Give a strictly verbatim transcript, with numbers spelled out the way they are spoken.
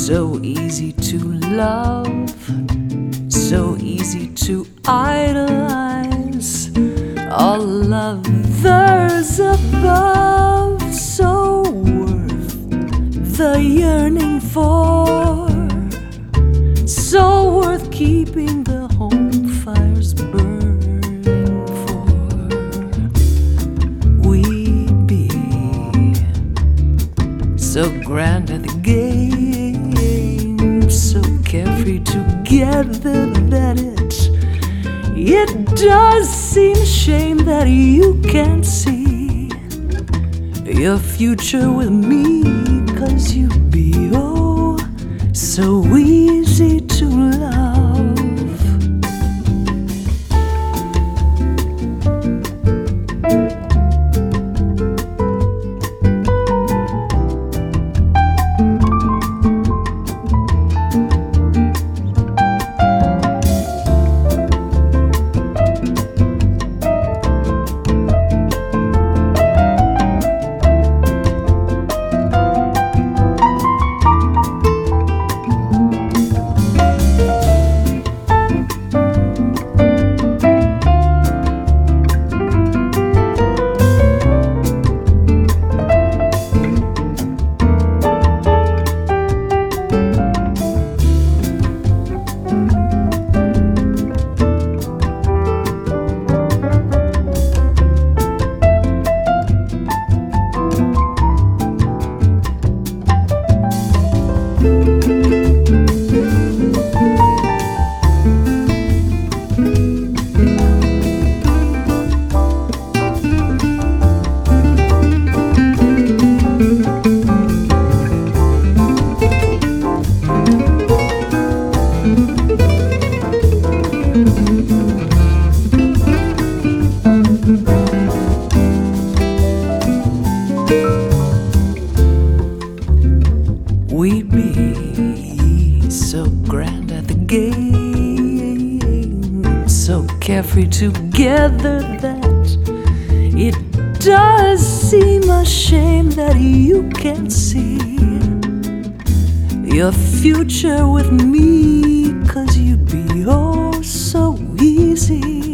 So easy to love, so easy to idolize all lovers above, so worth the yearning for, so worth keeping the home fires burning for. We'd be so grand at the game, so carefree together that it It does seem a shame that you can't see your future with me, 'cause you'd be oh so easy to love. We'd be so grand at the game, so carefree together that it does seem a shame that you can't see your future with me, 'cause you'd be oh so easy